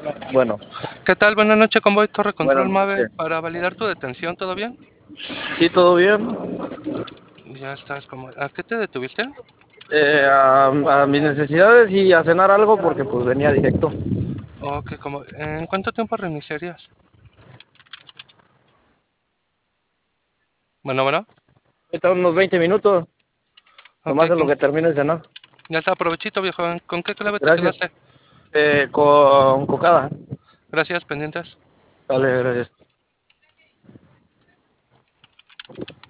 Bueno, ¿Qué tal? Buenas noches, Convoy Torre buenas Control Mave. noches. Para validar tu detención, ¿todo bien? Sí, todo bien. Ya estás como... ¿A qué te detuviste? A mis necesidades y a cenar algo porque pues venía directo. Ok, como... ¿En cuánto tiempo reiniciarías? Bueno, bueno. Ahorita unos 20 minutos, Ok, nomás en lo que termine de cenar. ya está, provechito, viejo. ¿Con qué clave te Gracias. quedaste? Con cocada. Gracias, pendientes. Vale, gracias.